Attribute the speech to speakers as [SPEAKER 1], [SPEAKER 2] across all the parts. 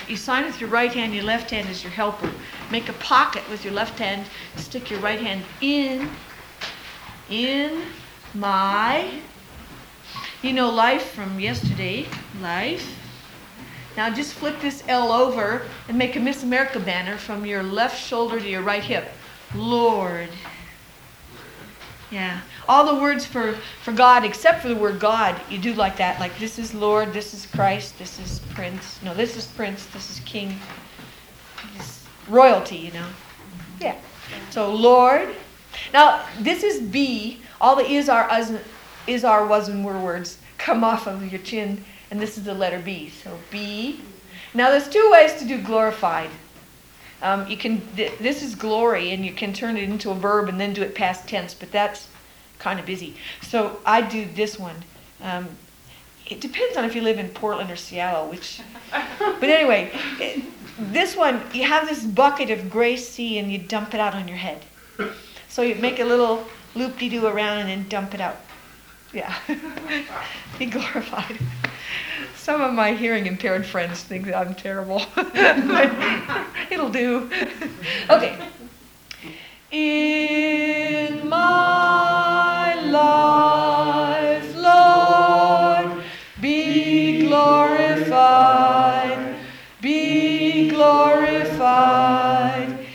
[SPEAKER 1] You sign with your right hand, your left hand is your helper. Make a pocket with your left hand, stick your right hand in my, life from yesterday, life. Now just flip this L over and make a Miss America banner from your left shoulder to your right hip. Lord. Yeah. All the words for God, except for the word God, you do like that. Like this is Lord, this is Christ, this is Prince. No, this is Prince, this is King. This is royalty, Yeah. So Lord. Now this is B. All the is, are, was, and were words come off of your chin. And this is the letter B. So B. Now there's two ways to do glorified. This is glory, and you can turn it into a verb and then do it past tense, but that's kind of busy. So I do this one. It depends on if you live in Portland or Seattle, but anyway, this one, you have this bucket of gray sea and you dump it out on your head. So you make a little loop-de-doo around and then dump it out. Yeah. Be glorified. Some of my hearing impaired friends think that I'm terrible. It'll do. Okay. In my life, Lord, be glorified. Be glorified.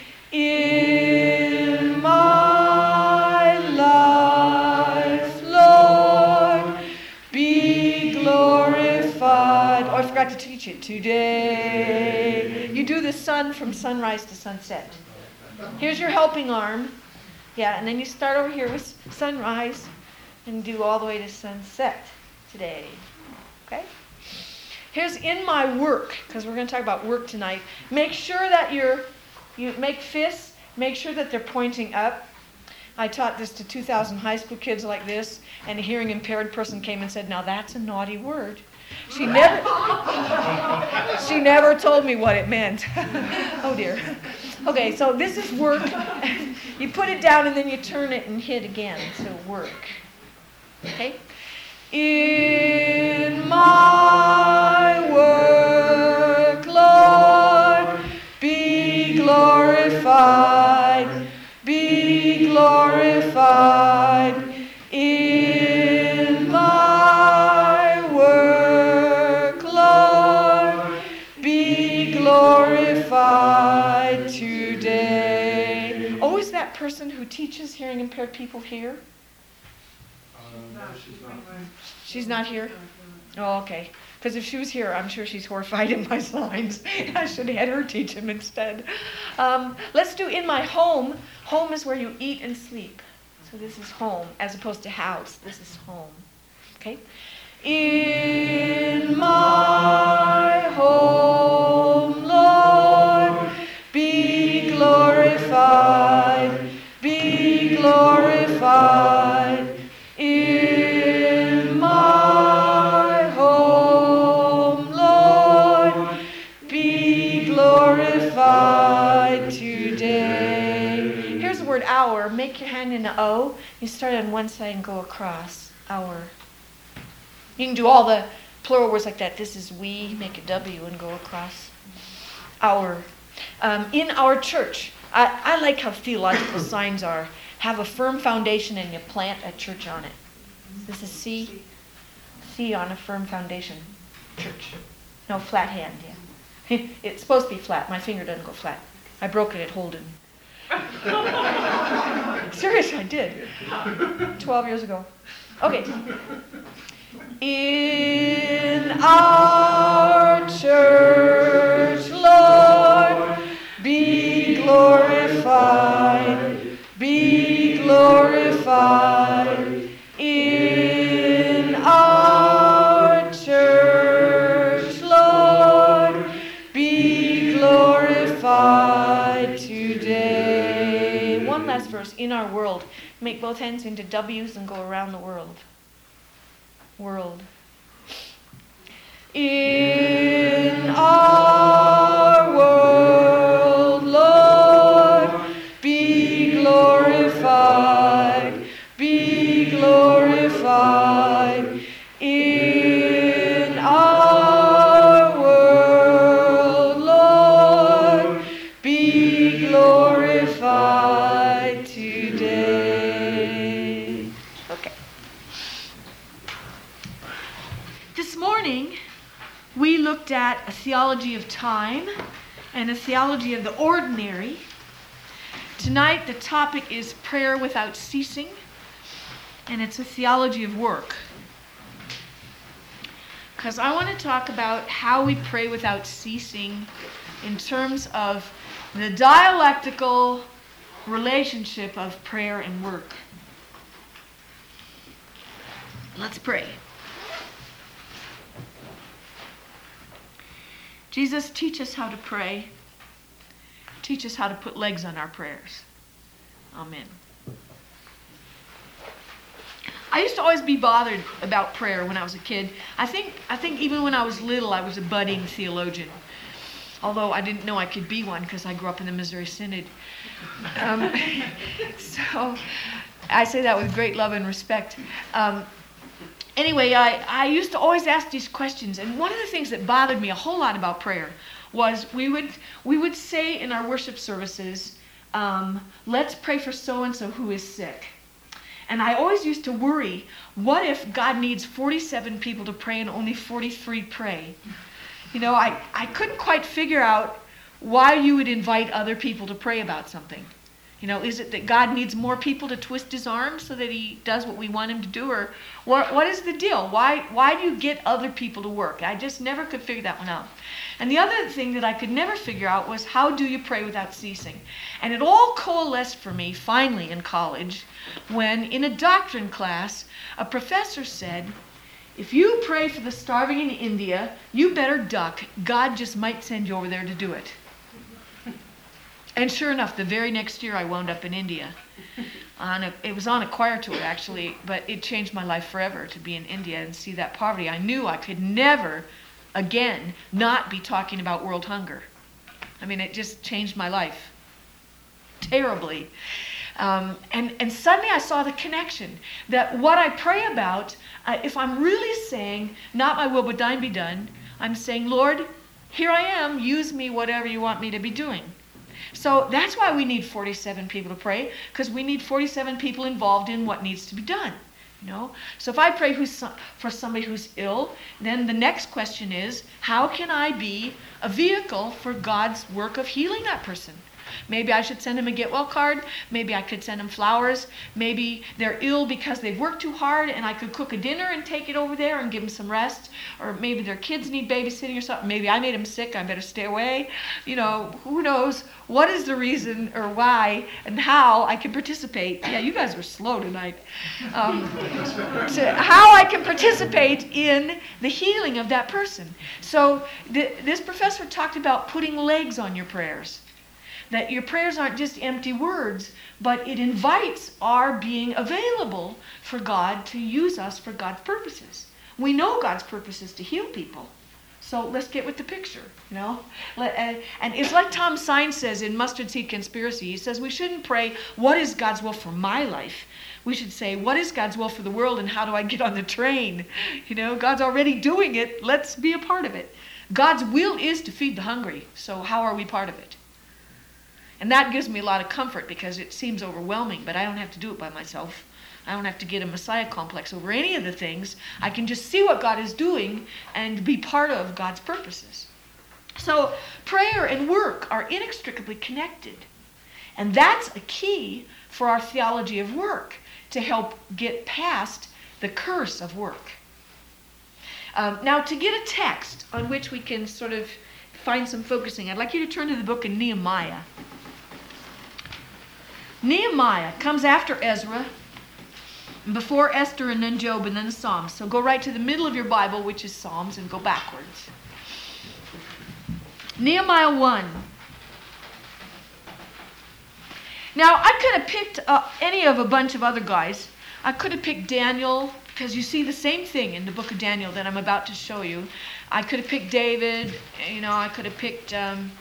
[SPEAKER 1] In my life, Lord, be glorified. Oh, I forgot to teach it today. You do the sun from sunrise to sunset. Here's your helping arm. Yeah, and then you start over here with sunrise and do all the way to sunset today. Okay? Here's in my work, because we're going to talk about work tonight. Make sure that you make fists, make sure that they're pointing up. I taught this to 2,000 high school kids like this, and a hearing impaired person came and said, now that's a naughty word. She never told me what it meant. Oh dear. Okay, so this is work. You put it down and then you turn it and hit again. So work. Okay? In my work, Lord, be glorified. Be glorified. In my work, Lord, be glorified today. Oh, is that person who teaches hearing impaired people here?
[SPEAKER 2] No, she's not.
[SPEAKER 1] She's not here? Oh, okay. Because if she was here, I'm sure she's horrified in my signs. I should have had her teach him instead. Let's do in my home. Home is where you eat and sleep. So this is home, as opposed to house. This is home. Okay? In my home, Lord, be glorified. Be glorified. In my home, Lord, be glorified today. Here's the word hour. Make your hand in an O. You start on one side and go across. Hour. You can do all the plural words like that. This is we. Make a W and go across. Hour. In our church. I like how theological signs are. Have a firm foundation and you plant a church on it. This is C. C on a firm foundation. Church. No, flat hand, yeah. It's supposed to be flat. My finger doesn't go flat. I broke it at Holden. Seriously, I did. 12 years ago. Okay. In our church, Lord, be glorified. Be glorified. In our church, Lord, be glorified today. One last verse. In our world. Make both hands into W's and go around the world. World. In our world, Lord, be glorified. Be glorified. In our world, theology of time and a theology of the ordinary. Tonight the topic is prayer without ceasing, and it's a theology of work. Because I want to talk about how we pray without ceasing in terms of the dialectical relationship of prayer and work. Let's pray. Jesus, teach us how to pray. Teach us how to put legs on our prayers. Amen. I used to always be bothered about prayer when I was a kid. I think even when I was little, I was a budding theologian. Although I didn't know I could be one because I grew up in the Missouri Synod. So I say that with great love and respect. Anyway, I used to always ask these questions, and one of the things that bothered me a whole lot about prayer was we would say in our worship services, let's pray for so-and-so who is sick. And I always used to worry, what if God needs 47 people to pray and only 43 pray? You know, I couldn't quite figure out why you would invite other people to pray about something. You know, is it that God needs more people to twist his arm so that he does what we want him to do? Or what is the deal? Why do you get other people to work? I just never could figure that one out. And the other thing that I could never figure out was, how do you pray without ceasing? And it all coalesced for me finally in college when in a doctrine class a professor said, if you pray for the starving in India, you better duck. God just might send you over there to do it. And sure enough, the very next year I wound up in India. It was on a choir tour, actually, but it changed my life forever to be in India and see that poverty. I knew I could never again not be talking about world hunger. I mean, it just changed my life terribly. And suddenly I saw the connection that what I pray about, if I'm really saying, not my will but thine be done, I'm saying, Lord, here I am, use me whatever you want me to be doing. So that's why we need 47 people to pray, because we need 47 people involved in what needs to be done. You know? So if I pray for somebody who's ill, then the next question is, how can I be a vehicle for God's work of healing that person? Maybe I should send them a get well card. Maybe I could send them flowers. Maybe they're ill because they've worked too hard and I could cook a dinner and take it over there and give them some rest. Or maybe their kids need babysitting or something. Maybe I made them sick. I better stay away. You know, who knows what is the reason or why and how I can participate. Yeah, you guys are slow tonight. How I can participate in the healing of that person. So this professor talked about putting legs on your prayers. That your prayers aren't just empty words, but it invites our being available for God to use us for God's purposes. We know God's purpose is to heal people. So let's get with the picture, you know. And it's like Tom Sines says in Mustard Seed Conspiracy. He says we shouldn't pray, what is God's will for my life? We should say, what is God's will for the world and how do I get on the train? You know, God's already doing it. Let's be a part of it. God's will is to feed the hungry. So how are we part of it? And that gives me a lot of comfort because it seems overwhelming, but I don't have to do it by myself. I don't have to get a Messiah complex over any of the things. I can just see what God is doing and be part of God's purposes. So prayer and work are inextricably connected. And that's a key for our theology of work to help get past the curse of work. Now, to get a text on which we can sort of find some focusing, I'd like you to turn to the book of Nehemiah. Nehemiah comes after Ezra, before Esther and then Job and then the Psalms. So go right to the middle of your Bible, which is Psalms, and go backwards. Nehemiah 1. Now, I could have picked any of a bunch of other guys. I could have picked Daniel, because you see the same thing in the book of Daniel that I'm about to show you. I could have picked David. You know, I could have picked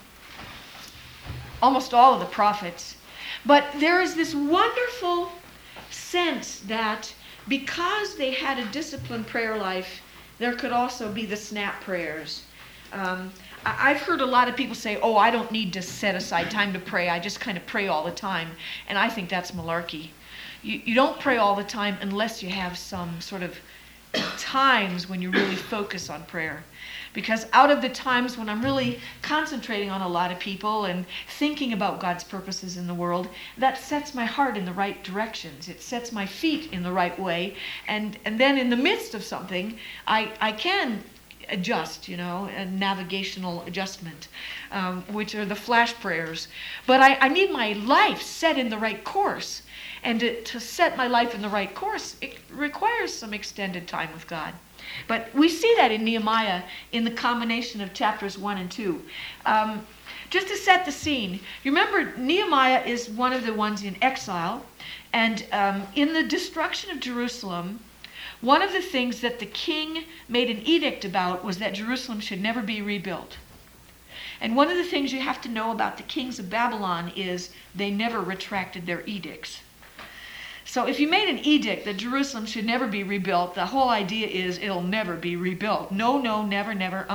[SPEAKER 1] almost all of the prophets. But there is this wonderful sense that because they had a disciplined prayer life, there could also be the snap prayers. I've heard a lot of people say, oh, I don't need to set aside time to pray. I just kind of pray all the time. And I think that's malarkey. You don't pray all the time unless you have some sort of times when you really focus on prayer. Because out of the times when I'm really concentrating on a lot of people and thinking about God's purposes in the world, that sets my heart in the right directions. It sets my feet in the right way. And then in the midst of something, I can adjust, a navigational adjustment, which are the flash prayers. But I need my life set in the right course. And to set my life in the right course, it requires some extended time with God. But we see that in Nehemiah in the combination of chapters 1 and 2. Just to set the scene, you remember Nehemiah is one of the ones in exile. And in the destruction of Jerusalem, one of the things that the king made an edict about was that Jerusalem should never be rebuilt. And one of the things you have to know about the kings of Babylon is they never retracted their edicts. So if you made an edict that Jerusalem should never be rebuilt, the whole idea is it'll never be rebuilt. No, never,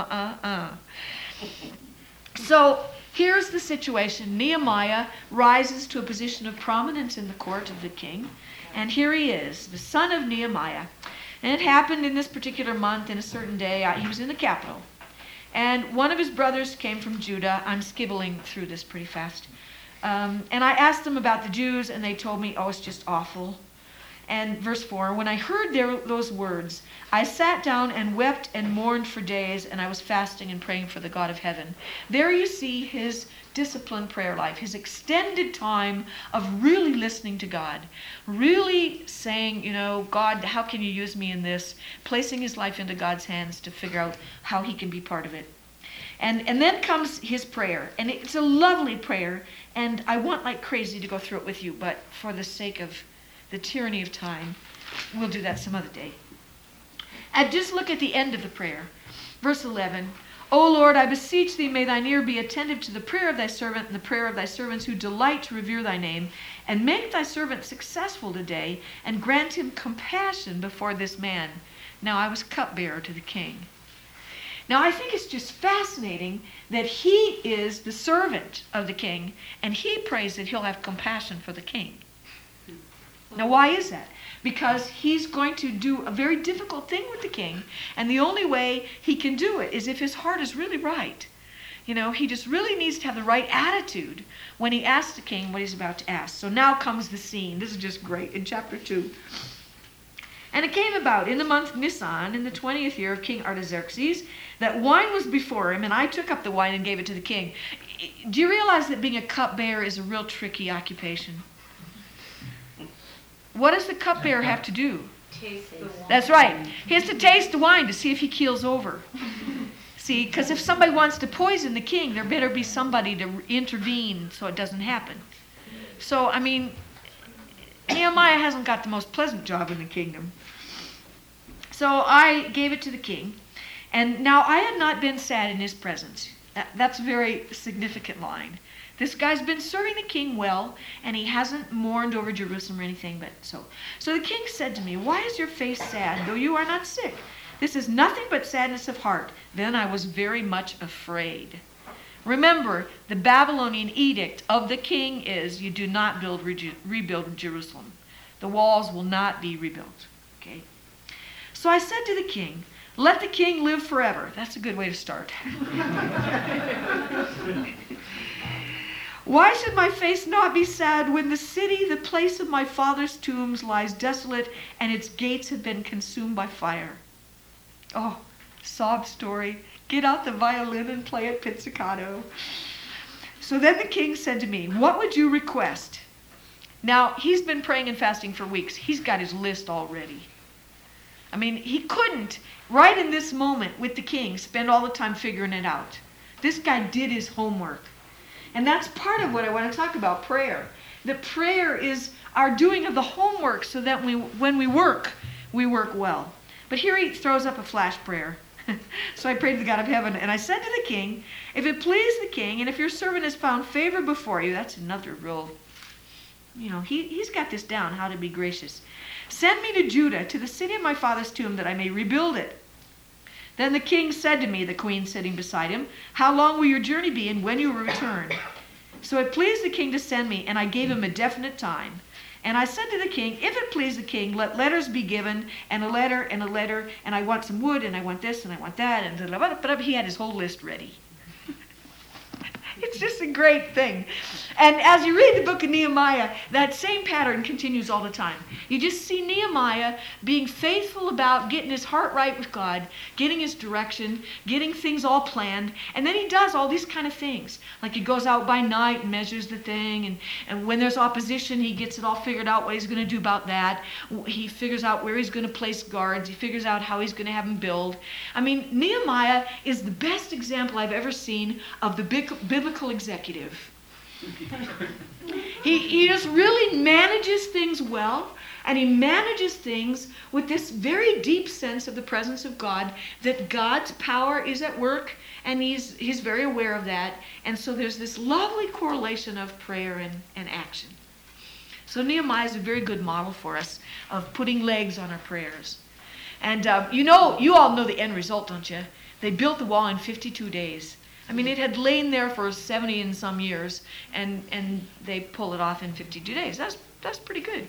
[SPEAKER 1] So here's the situation. Nehemiah rises to a position of prominence in the court of the king. And here he is, the son of Nehemiah. And it happened in this particular month, in a certain day. He was in the capital. And one of his brothers came from Judah. I'm skibbling through this pretty fast. And I asked them about the Jews, and they told me, it's just awful. And verse 4, when I heard those words, I sat down and wept and mourned for days, and I was fasting and praying for the God of heaven. There you see his disciplined prayer life, his extended time of really listening to God, really saying, God, how can you use me in this? Placing his life into God's hands to figure out how he can be part of it. And then comes his prayer, and it's a lovely prayer, and I want like crazy to go through it with you, but for the sake of the tyranny of time, we'll do that some other day. And just look at the end of the prayer. Verse 11, O Lord, I beseech thee, may thine ear be attentive to the prayer of thy servant and the prayer of thy servants who delight to revere thy name, and make thy servant successful today, and grant him compassion before this man. Now I was cupbearer to the king. Now I think it's just fascinating that he is the servant of the king, and he prays that he'll have compassion for the king. Now why is that? Because he's going to do a very difficult thing with the king, and the only way he can do it is if his heart is really right. He just really needs to have the right attitude when he asks the king what he's about to ask. So now comes the scene. This is just great. In chapter 2. And it came about in the month Nisan, in the 20th year of King Artaxerxes, that wine was before him, and I took up the wine and gave it to the king. Do you realize that being a cupbearer is a real tricky occupation? What does the cupbearer have to do?
[SPEAKER 3] Taste the wine.
[SPEAKER 1] That's right. He has to taste the wine to see if he keels over. See, because if somebody wants to poison the king, there better be somebody to intervene so it doesn't happen. So, Nehemiah hasn't got the most pleasant job in the kingdom. So I gave it to the king. And now I had not been sad in his presence. That's a very significant line. This guy's been serving the king well, and he hasn't mourned over Jerusalem or anything but so. So the king said to me, why is your face sad, though you are not sick? This is nothing but sadness of heart. Then I was very much afraid. Remember, the Babylonian edict of the king is you do not rebuild Jerusalem. The walls will not be rebuilt. Okay. So I said to the king, let the king live forever. That's a good way to start. Why should my face not be sad when the city, the place of my father's tombs, lies desolate and its gates have been consumed by fire? Oh, sob story. Get out the violin and play it pizzicato. So then the king said to me, what would you request? Now, he's been praying and fasting for weeks. He's got his list already. He couldn't, right in this moment with the king, spend all the time figuring it out. This guy did his homework. And that's part of what I want to talk about, prayer. The prayer is our doing of the homework so that when we work well. But here he throws up a flash prayer. So I prayed to the God of heaven, and I said to the king, if it please the king, and if your servant has found favor before you, that's another real, he's got this down, how to be gracious. Send me to Judah, to the city of my father's tomb, that I may rebuild it. Then the king said to me, the queen sitting beside him, how long will your journey be, and when you will return? So it pleased the king to send me, and I gave him a definite time. And I said to the king, if it please the king, let letters be given, and a letter, and a letter, and I want some wood, and I want this, and I want that, and he had his whole list ready. It's just a great thing. And as you read the book of Nehemiah, that same pattern continues all the time. You just see Nehemiah being faithful about getting his heart right with God, getting his direction, getting things all planned, and then he does all these kind of things. Like he goes out by night and measures the thing, and when there's opposition, he gets it all figured out what he's going to do about that. He figures out where he's going to place guards. He figures out how he's going to have them build. I mean, Nehemiah is the best example I've ever seen of the biblical executive. He just really manages things well, and he manages things with this very deep sense of the presence of God, that God's power is at work, and he's very aware of that. And so there's this lovely correlation of prayer and action. So Nehemiah is a very good model for us of putting legs on our prayers. And you all know the end result, don't you? They built the wall in 52 days. I mean, it had lain there for 70 and some years, and they pull it off in 52 days. That's pretty good.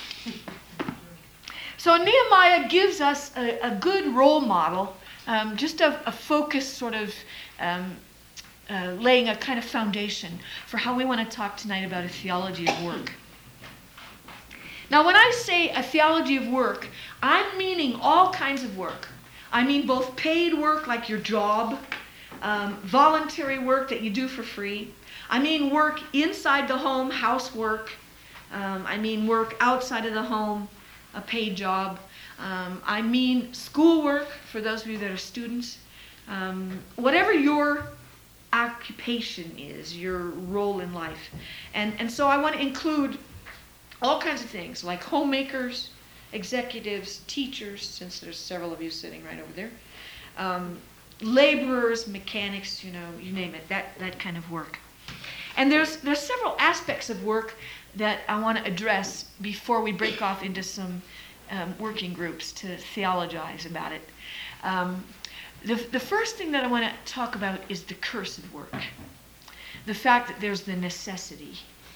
[SPEAKER 1] So Nehemiah gives us a good role model, just a focused sort of laying a kind of foundation for how we want to talk tonight about a theology of work. Now, when I say a theology of work, I'm meaning all kinds of work. I mean both paid work, like your job, voluntary work that you do for free. I mean work inside the home, housework. I mean work outside of the home, a paid job. I mean schoolwork for those of you that are students. Whatever your occupation is, your role in life. And so I want to include all kinds of things like homemakers, executives, teachers, since there's several of you sitting right over there. Laborers, mechanics, you name it, that kind of work. And there's several aspects of work that I want to address before we break off into some working groups to theologize about it. The first thing that I want to talk about is the curse of work. The fact that there's the necessity.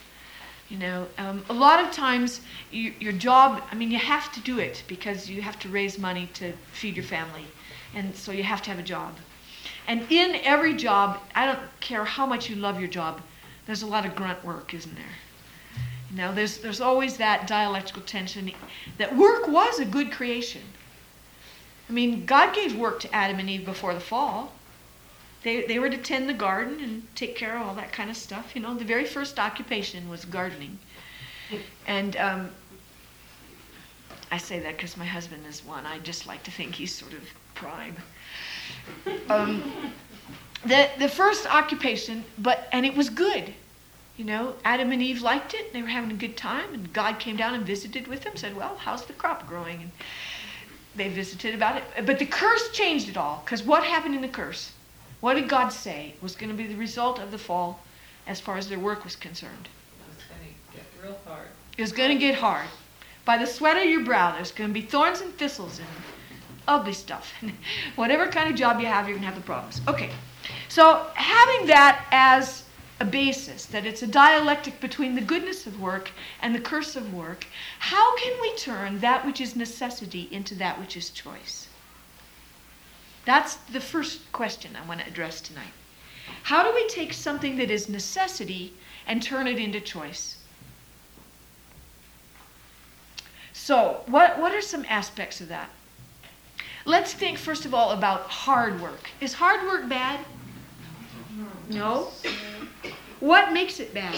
[SPEAKER 1] A lot of times your job, you have to do it because you have to raise money to feed your family. And so you have to have a job. And in every job, I don't care how much you love your job, there's a lot of grunt work, isn't there? There's always that dialectical tension that work was a good creation. God gave work to Adam and Eve before the fall. They were to tend the garden and take care of all that kind of stuff. The very first occupation was gardening. And I say that because my husband is one. I just like to think he's sort of prime. The first occupation, and it was good. Adam and Eve liked it. They were having a good time, and God came down and visited with them, said, well, how's the crop growing? And they visited about it. But the curse changed it all, because what happened in the curse? What did God say was going to be the result of the fall as far as their work was concerned?
[SPEAKER 3] It's going to get real hard.
[SPEAKER 1] It was going to get hard. By the sweat of your brow, there's going to be thorns and thistles and ugly stuff. Whatever kind of job you have, you're going to have the problems. Okay, so having that as a basis, that it's a dialectic between the goodness of work and the curse of work, how can we turn that which is necessity into that which is choice? That's the first question I want to address tonight. How do we take something that is necessity and turn it into choice? So, what are some aspects of that? Let's think first of all about hard work. Is hard work bad? No? What makes it bad?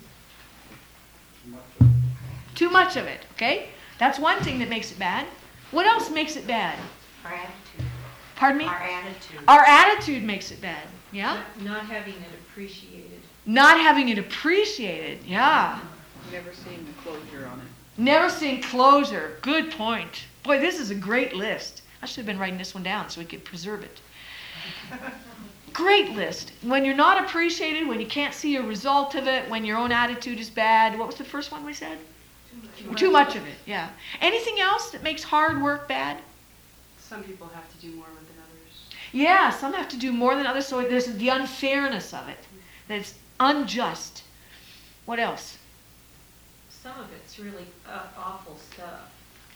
[SPEAKER 1] Too much of it, okay? That's one thing that makes it bad. What else makes it bad?
[SPEAKER 4] Our attitude.
[SPEAKER 1] Pardon me?
[SPEAKER 4] Our attitude.
[SPEAKER 1] Our attitude makes it bad. Yeah?
[SPEAKER 3] Not having it appreciated.
[SPEAKER 1] Not having it appreciated. Yeah.
[SPEAKER 5] Never seeing the closure on it.
[SPEAKER 1] Never seeing closure. Good point. Boy, this is a great list. I should have been writing this one down so we could preserve it. Great list. When you're not appreciated, when you can't see a result of it, when your own attitude is bad. What was the first one we said? Too much of it, yeah. Anything else that makes hard work bad?
[SPEAKER 5] Some people have to do more than others.
[SPEAKER 1] Yeah, some have to do more than others, so there's the unfairness of it. That it's unjust. What else?
[SPEAKER 3] some of it's really awful stuff.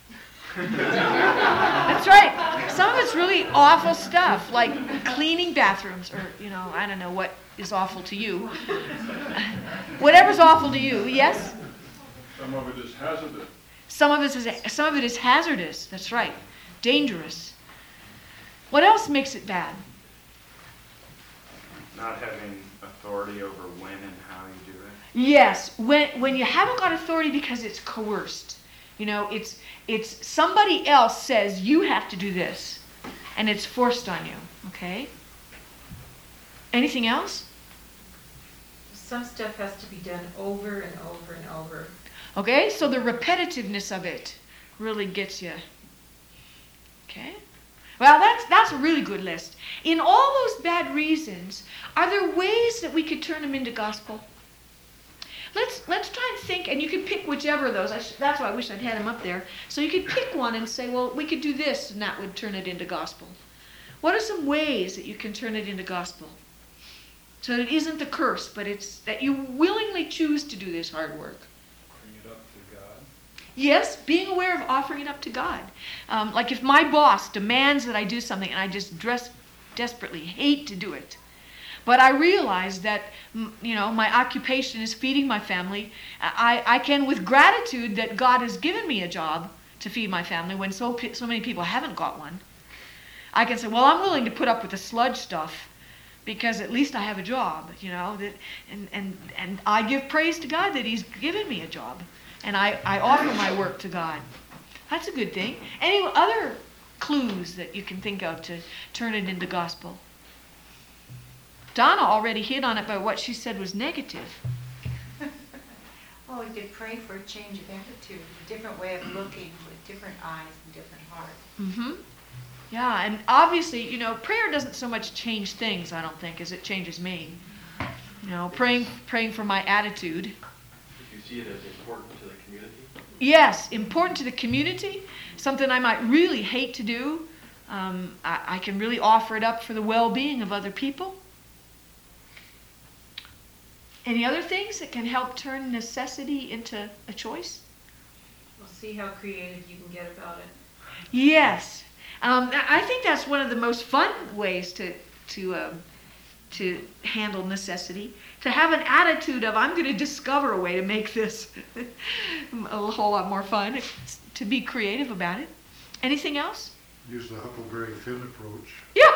[SPEAKER 1] That's right. Some of it's really awful stuff, like cleaning bathrooms, or, I don't know what is awful to you. Whatever's awful to you, yes?
[SPEAKER 2] Some of it is hazardous.
[SPEAKER 1] Some of it is hazardous, that's right. Dangerous. What else makes it bad?
[SPEAKER 4] Not having authority over when and how you do it.
[SPEAKER 1] Yes, when you haven't got authority because it's coerced. It's somebody else says you have to do this, and it's forced on you, okay? Anything else?
[SPEAKER 3] Some stuff has to be done over and over and over.
[SPEAKER 1] Okay, so the repetitiveness of it really gets you. Okay? Well, that's a really good list. In all those bad reasons, are there ways that we could turn them into gospel? Let's try and think, and you can pick whichever of those. That's why I wish I'd had them up there. So you could pick one and say, well, we could do this, and that would turn it into gospel. What are some ways that you can turn it into gospel? So that it isn't the curse, but it's that you willingly choose to do this hard work.
[SPEAKER 2] Bring it up to God.
[SPEAKER 1] Yes, being aware of offering it up to God. Like if my boss demands that I do something and I just desperately hate to do it, but I realize that my occupation is feeding my family, I can, with gratitude that God has given me a job to feed my family when so many people haven't got one, I can say, well, I'm willing to put up with the sludge stuff because at least I have a job, and I give praise to God that He's given me a job. And I offer my work to God. That's a good thing. Any other clues that you can think of to turn it into gospel? Donna already hit on it by what she said was negative.
[SPEAKER 6] Well, we could pray for a change of attitude, a different way of looking with different eyes and different heart.
[SPEAKER 1] Mm-hmm. Yeah, and obviously, prayer doesn't so much change things, I don't think, as it changes me. Praying for my attitude.
[SPEAKER 7] Do you see it as important to the community?
[SPEAKER 1] Yes, important to the community, something I might really hate to do. I can really offer it up for the well-being of other people. Any other things that can help turn necessity into a choice?
[SPEAKER 3] We'll see how creative you can get about it.
[SPEAKER 1] Yes. I think that's one of the most fun ways to handle necessity. To have an attitude of, I'm going to discover a way to make this a whole lot more fun. To be creative about it. Anything else?
[SPEAKER 8] Use the Huckleberry Finn approach.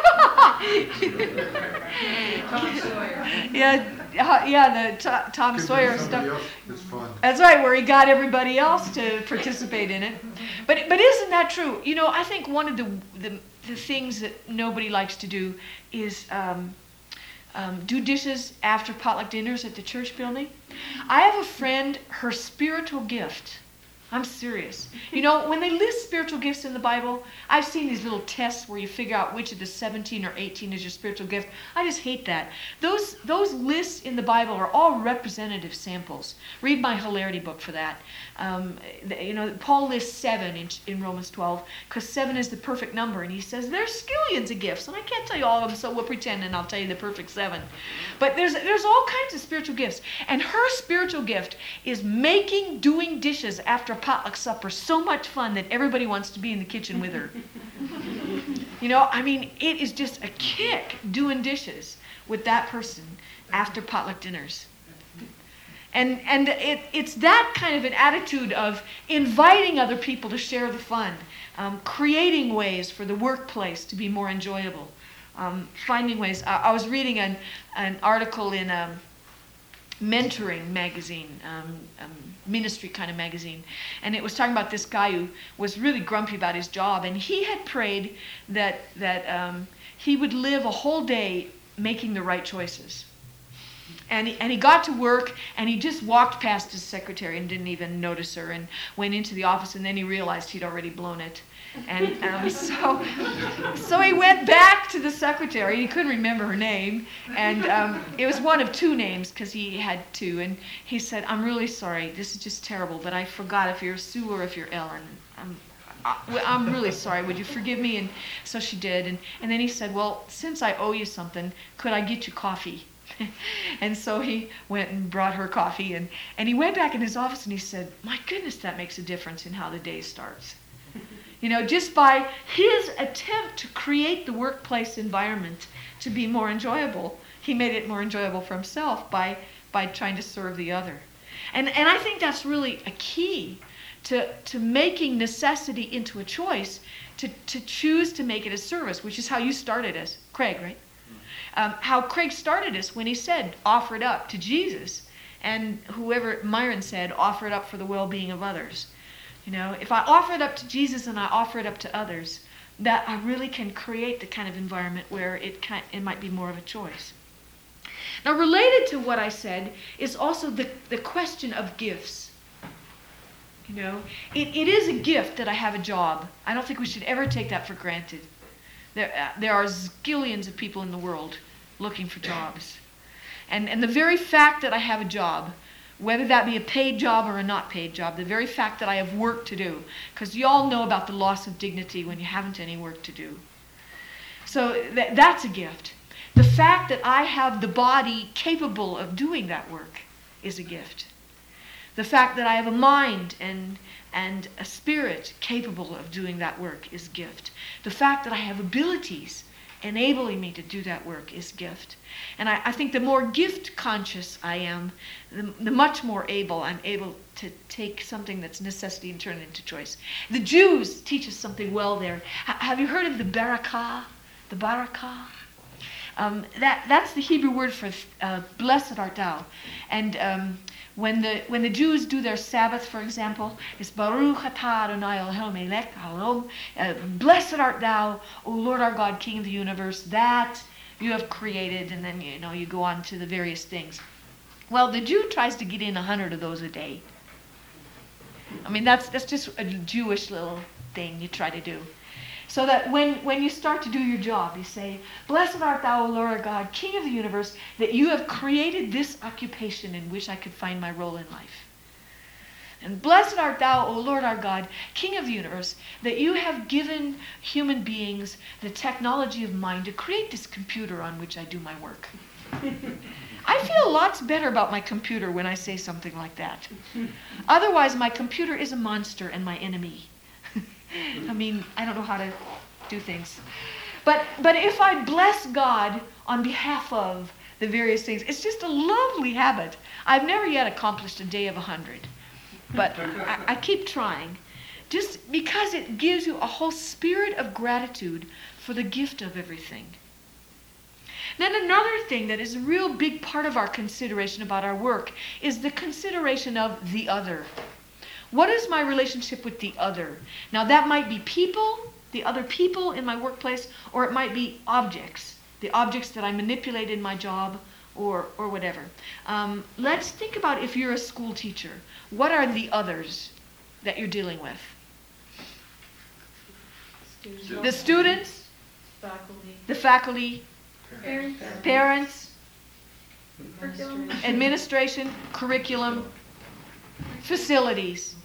[SPEAKER 3] Tom Sawyer.
[SPEAKER 1] Yeah, the Tom Sawyer stuff.
[SPEAKER 8] It's fun.
[SPEAKER 1] That's right, where he got everybody else to participate in it. But isn't that true? I think one of the things that nobody likes to do is do dishes after potluck dinners at the church building. I have a friend, her spiritual gift. I'm serious. When they list spiritual gifts in the Bible, I've seen these little tests where you figure out which of the 17 or 18 is your spiritual gift. I just hate that. Those lists in the Bible are all representative samples. Read my hilarity book for that. Paul lists 7 in Romans 12 because 7 is the perfect number, and he says there's skillions of gifts, and I can't tell you all of them, so we'll pretend and I'll tell you the perfect 7. But there's all kinds of spiritual gifts, and her spiritual gift is doing dishes after potluck supper so much fun that everybody wants to be in the kitchen with her. It is just a kick doing dishes with that person after potluck dinners. And it's that kind of an attitude of inviting other people to share the fun, creating ways for the workplace to be more enjoyable, finding ways. I was reading an article in a mentoring magazine, ministry kind of magazine, and it was talking about this guy who was really grumpy about his job, and he had prayed that he would live a whole day making the right choices. And he got to work, and he just walked past his secretary and didn't even notice her, and went into the office, and then he realized he'd already blown it. And so he went back to the secretary. He couldn't remember her name, and it was one of 2 names because he had 2. And he said, "I'm really sorry. This is just terrible, but I forgot if you're Sue or if you're Ellen. I'm really sorry. Would you forgive me?" And so she did. And then he said, "Well, since I owe you something, could I get you coffee?" And so he went and brought her coffee, and he went back in his office and he said, my goodness, that makes a difference in how the day starts. Just by his attempt to create the workplace environment to be more enjoyable, he made it more enjoyable for himself by trying to serve the other. And I think that's really a key to making necessity into a choice, to choose to make it a service, which is how you started us, Craig, right? How Craig started us when he said, offer it up to Jesus. And whoever, Myron said, offer it up for the well-being of others. If I offer it up to Jesus and I offer it up to others, that I really can create the kind of environment where it might be more of a choice. Now, related to what I said is also the question of gifts. It is a gift that I have a job. I don't think we should ever take that for granted. There are zillions of people in the world looking for jobs. And the very fact that I have a job, whether that be a paid job or a not paid job, the very fact that I have work to do, because you all know about the loss of dignity when you haven't any work to do. So that's a gift. The fact that I have the body capable of doing that work is a gift. The fact that I have a mind and a spirit capable of doing that work is gift. The fact that I have abilities enabling me to do that work is gift. And I think the more gift conscious I am, the much more I'm able to take something that's necessity and turn it into choice. The Jews teach us something well there. Have you heard of the barakah? The barakah? That's the Hebrew word for blessed art thou. And when the Jews do their Sabbath, for example, it's Baruch atah Adonai Eloheinu melech haolam. Blessed art thou, O Lord our God, King of the universe, that you have created, and then you go on to the various things. Well, the Jew tries to get in 100 of those a day. I mean, that's just a Jewish little thing you try to do. So that when you start to do your job, you say, blessed art thou, O Lord our God, King of the universe, that you have created this occupation in which I could find my role in life. And blessed art thou, O Lord our God, King of the universe, that you have given human beings the technology of mind to create this computer on which I do my work. I feel lots better about my computer when I say something like that. Otherwise, my computer is a monster and my enemy. I mean, I don't know how to do things. But if I bless God on behalf of the various things, it's just a lovely habit. I've never yet accomplished a day of 100. But I keep trying. Just because it gives you a whole spirit of gratitude for the gift of everything. Then another thing that is a real big part of our consideration about our work is the consideration of the other. What is my relationship with the other? Now that might be people, the other people in my workplace, or it might be objects, the objects that I manipulate in my job, or whatever. Let's think about if you're a school teacher. What are the others that you're dealing with? The students, the faculty, parents, administration, curriculum, facilities.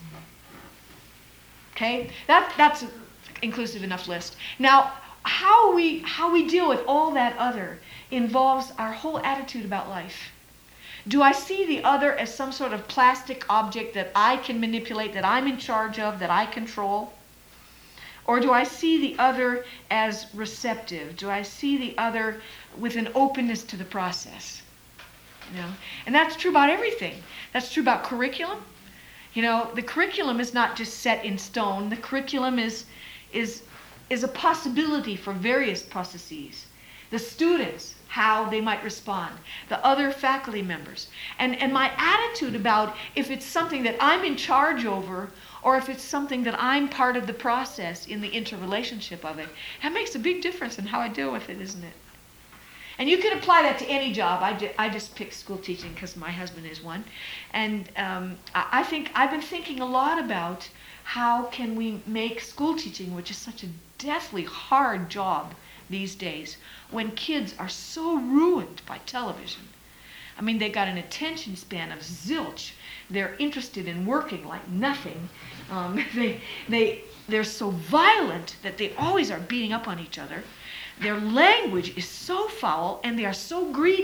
[SPEAKER 1] Okay, that's an inclusive enough list. Now, how we deal with all that other involves our whole attitude about life. Do I see the other as some sort of plastic object that I can manipulate, that I'm in charge of, that I control? Or do I see the other as receptive? Do I see the other with an openness to the process? And that's true about everything. That's true about curriculum. The curriculum is not just set in stone. The curriculum is a possibility for various processes. The students, how they might respond. The other faculty members. And my attitude about if it's something that I'm in charge over or if it's something that I'm part of the process in the interrelationship of it, that makes a big difference in how I deal with it, isn't it? And you can apply that to any job. I just picked school teaching because my husband is one. And I think I've been thinking a lot about how can we make school teaching, which is such a deathly hard job these days, when kids are so ruined by television. I mean, they got an attention span of zilch. They're interested in working like nothing. They're so violent that they always are beating up on each other. Their language is so foul and they are so greedy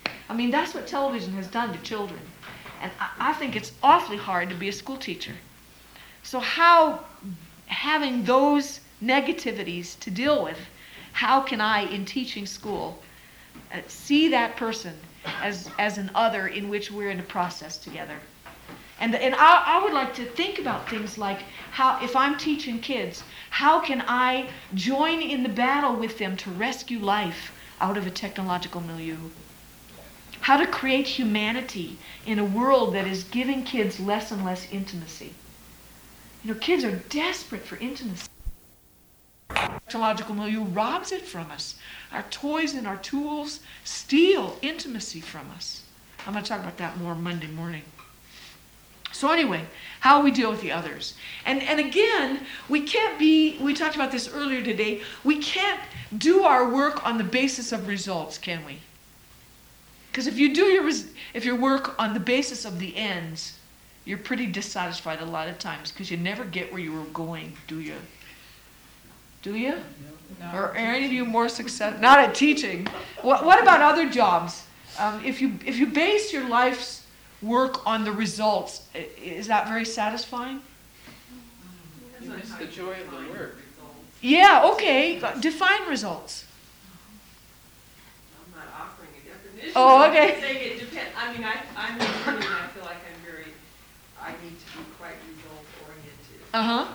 [SPEAKER 1] I mean, that's what television has done to children. And I think it's awfully hard to be a school teacher. So how, having those negativities to deal with, how can I, in teaching school, see that person as an other in which we're in a process together? And I would like to think about things like how, if I'm teaching kids, how can I join in the battle with them to rescue life out of a technological milieu? How to create humanity in a world that is giving kids less and less intimacy. You know, kids are desperate for intimacy. Technological milieu robs it from us. Our toys and our tools steal intimacy from us. I'm going to talk about that more Monday morning. So anyway, how we deal with the others. And again, we talked about this earlier today, we can't do our work on the basis of results, can we? Because if you do your work on the basis of the ends, you're pretty dissatisfied a lot of times because you never get where you were going, do you? Do you?
[SPEAKER 3] No.
[SPEAKER 1] Or are any of you more successful? Not at teaching. What about other jobs? If you base your life's work on the results, is that very satisfying?
[SPEAKER 5] You miss the joy of the work.
[SPEAKER 1] Yeah, okay. Define results.
[SPEAKER 9] I'm not offering a definition.
[SPEAKER 1] Oh,
[SPEAKER 9] I'm
[SPEAKER 1] okay.
[SPEAKER 9] just saying it depends. I mean, I'm learning, I feel like I need to be quite result oriented.
[SPEAKER 1] Uh-huh.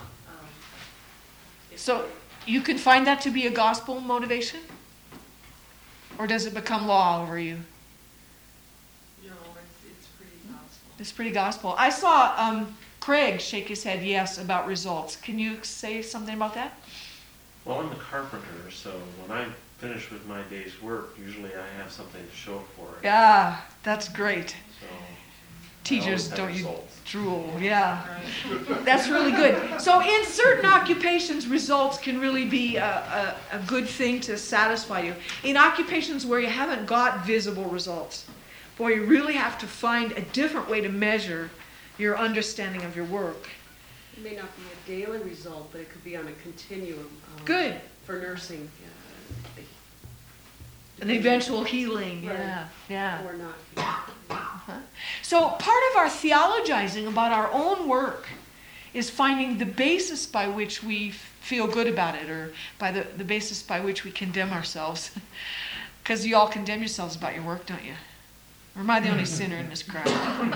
[SPEAKER 1] So you can find that to be a gospel motivation? Or does it become law over you?
[SPEAKER 9] No, it's pretty gospel.
[SPEAKER 1] It's pretty gospel. I saw Craig shake his head yes about results. Can you say something about that?
[SPEAKER 10] Well, I'm a carpenter, so when I'm finished with my day's work, usually I have something to show for it.
[SPEAKER 1] Yeah, that's great.
[SPEAKER 10] So
[SPEAKER 1] Teachers,
[SPEAKER 10] I always have
[SPEAKER 1] don't you
[SPEAKER 10] results.
[SPEAKER 1] drool? Yeah. That's really good. So in certain occupations, results can really be a good thing to satisfy you. In occupations where you haven't got visible results, boy, you really have to find a different way to measure your understanding of your work.
[SPEAKER 9] It may not be a daily result, but it could be on a continuum.
[SPEAKER 1] Good.
[SPEAKER 9] For nursing.
[SPEAKER 1] An eventual healing.
[SPEAKER 9] Right.
[SPEAKER 1] Yeah.
[SPEAKER 9] Or not.
[SPEAKER 1] So part of our theologizing about our own work is finding the basis by which we feel good about it, or by the basis by which we condemn ourselves. Because you all condemn yourselves about your work, don't you? Or am I the only sinner in this crowd?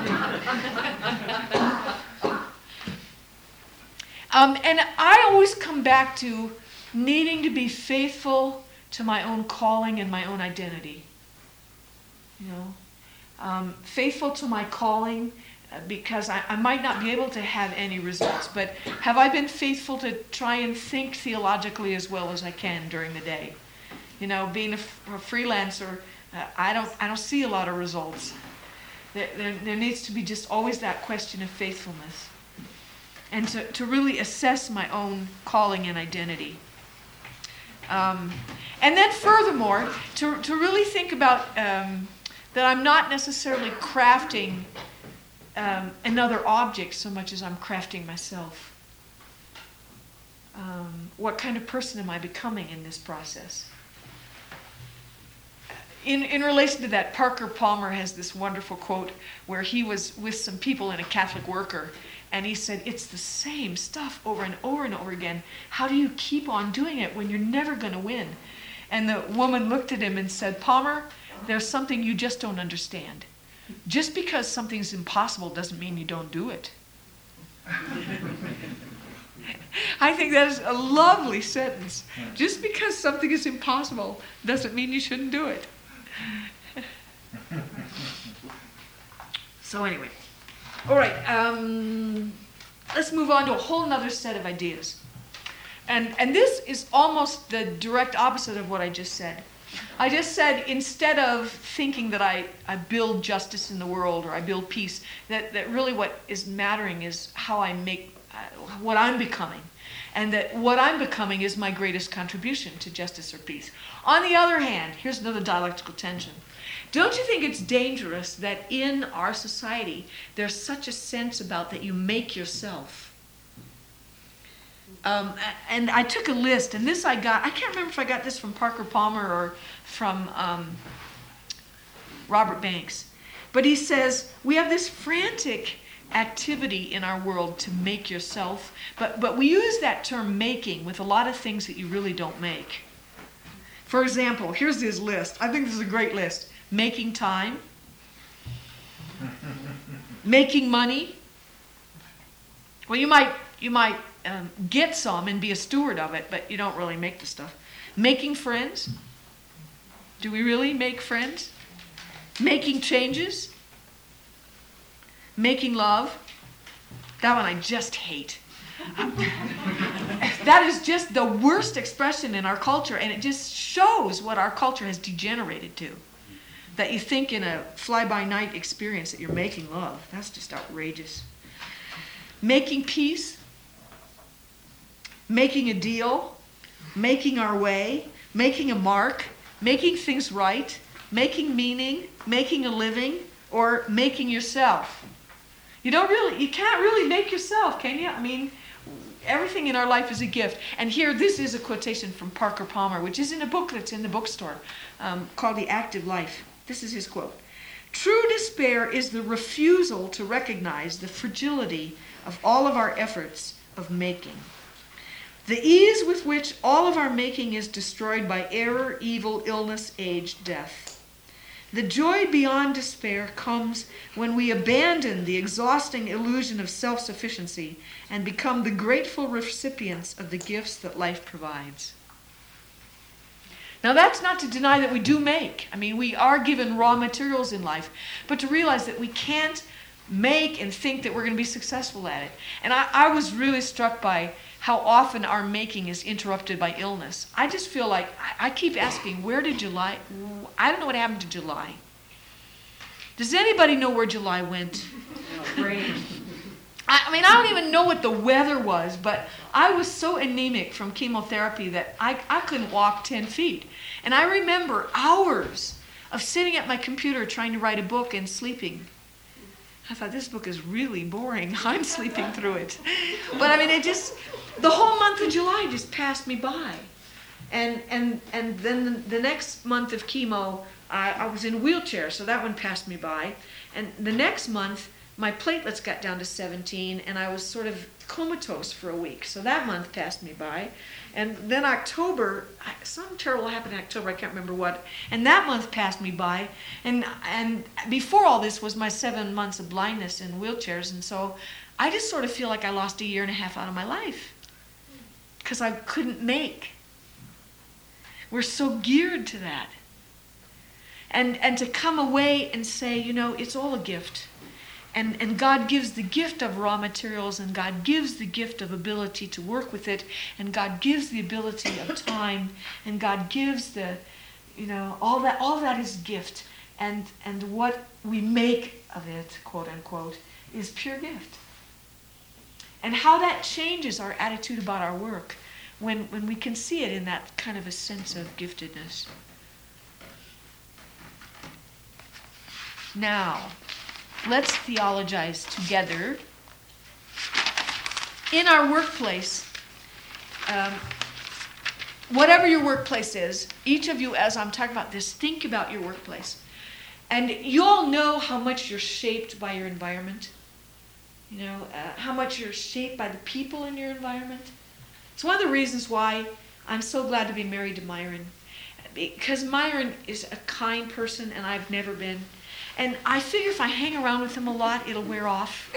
[SPEAKER 1] And I always come back to needing to be faithful to my own calling and my own identity. You know, faithful to my calling because I might not be able to have any results, but have I been faithful to try and think theologically as well as I can during the day? You know, being a freelancer, I don't see a lot of results. There needs to be just always that question of faithfulness, and to really assess my own calling and identity. And then furthermore, to really think about that I'm not necessarily crafting another object so much as I'm crafting myself. What kind of person am I becoming in this process? In relation to that, Parker Palmer has this wonderful quote where he was with some people in a Catholic worker, and he said, it's the same stuff over and over and over again. How do you keep on doing it when you're never going to win? And the woman looked at him and said, Palmer, there's something you just don't understand. Just because something's impossible doesn't mean you don't do it. I think that is a lovely sentence. Just because something is impossible doesn't mean you shouldn't do it. So anyway, all right, let's move on to a whole nother set of ideas. And this is almost the direct opposite of what I just said. I just said instead of thinking that I build justice in the world or I build peace, that really what is mattering is how I make what I'm becoming. And that what I'm becoming is my greatest contribution to justice or peace. On the other hand, here's another dialectical tension. Don't you think it's dangerous that in our society there's such a sense about that you make yourself? And I took a list, and this I can't remember if I got this from Parker Palmer or from Robert Banks. But he says, we have this frantic activity in our world to make yourself, but we use that term making with a lot of things that you really don't make. For example, here's his list. I think this is a great list. Making time, making money. Well, you might get some and be a steward of it, but you don't really make the stuff. Making friends. Do we really make friends? Making changes. Making love. That one I just hate. That is just the worst expression in our culture, and it just shows what our culture has degenerated to. That you think in a fly-by-night experience that you're making love. That's just outrageous. Making peace. Making a deal. Making our way. Making a mark. Making things right. Making meaning. Making a living. Or making yourself. You can't really make yourself, can you? I mean, everything in our life is a gift. And here, this is a quotation from Parker Palmer, which is in a book that's in the bookstore called The Active Life. This is his quote. True despair is the refusal to recognize the fragility of all of our efforts of making. The ease with which all of our making is destroyed by error, evil, illness, age, death. The joy beyond despair comes when we abandon the exhausting illusion of self-sufficiency and become the grateful recipients of the gifts that life provides. Now, that's not to deny that we do make. I mean, we are given raw materials in life, but to realize that we can't make and think that we're going to be successful at it. And I was really struck by how often our making is interrupted by illness. I just feel like, I keep asking, where did July, I don't know what happened to July. Does anybody know where July went?
[SPEAKER 3] Great.
[SPEAKER 1] I mean, I don't even know what the weather was, but I was so anemic from chemotherapy that I couldn't walk 10 feet. And I remember hours of sitting at my computer trying to write a book and sleeping. I thought, this book is really boring. I'm sleeping through it. But I mean, the whole month of July just passed me by. And then the next month of chemo, I was in a wheelchair, so that one passed me by. And the next month, my platelets got down to 17, and I was sort of comatose for a week. So that month passed me by. And then October, something terrible happened in October, I can't remember what. And that month passed me by. And before all this was my 7 months of blindness in wheelchairs. And so I just sort of feel like I lost 1.5 years out of my life because I couldn't make. We're so geared to that. And to come away and say, it's all a gift. And God gives the gift of raw materials, and God gives the gift of ability to work with it, and God gives the ability of time, and God gives the, all that is gift. And what we make of it, quote unquote, is pure gift. And how that changes our attitude about our work when we can see it in that kind of a sense of giftedness. Now, let's theologize together. In our workplace, whatever your workplace is, each of you, as I'm talking about this, think about your workplace. And you all know how much you're shaped by your environment. How much you're shaped by the people in your environment. It's one of the reasons why I'm so glad to be married to Myron. Because Myron is a kind person, and I've never been. And I figure if I hang around with him a lot, it'll wear off.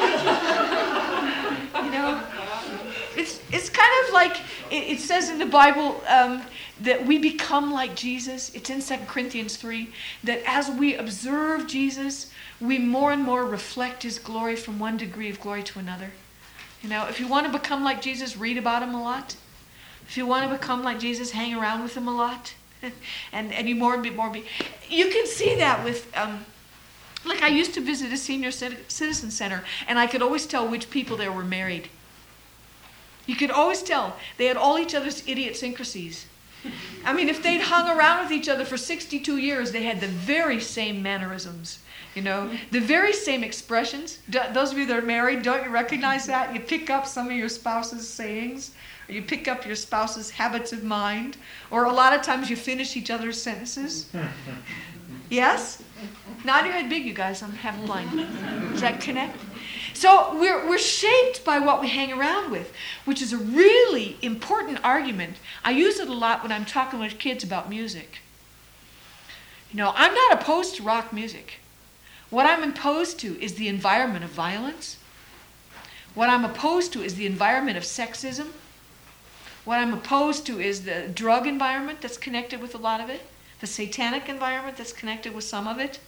[SPEAKER 1] It's kind of like it says in the Bible that we become like Jesus. It's in 2 Corinthians 3, that as we observe Jesus, we more and more reflect his glory from one degree of glory to another. If you want to become like Jesus, read about him a lot. If you want to become like Jesus, hang around with him a lot. and you more and more be. You can see that with... Like I used to visit a senior citizen center, and I could always tell which people there were married. You could always tell. They had all each other's idiosyncrasies. I mean, if they'd hung around with each other for 62 years, they had the very same mannerisms, the very same expressions. Those of you that are married, don't you recognize that? You pick up some of your spouse's sayings, or you pick up your spouse's habits of mind, or a lot of times you finish each other's sentences. Yes? Nod your head big, you guys. I'm half blind. Does that connect? So we're shaped by what we hang around with, which is a really important argument. I use it a lot when I'm talking with kids about music. You know, I'm not opposed to rock music. What I'm opposed to is the environment of violence. What I'm opposed to is the environment of sexism. What I'm opposed to is the drug environment that's connected with a lot of it, the satanic environment that's connected with some of it.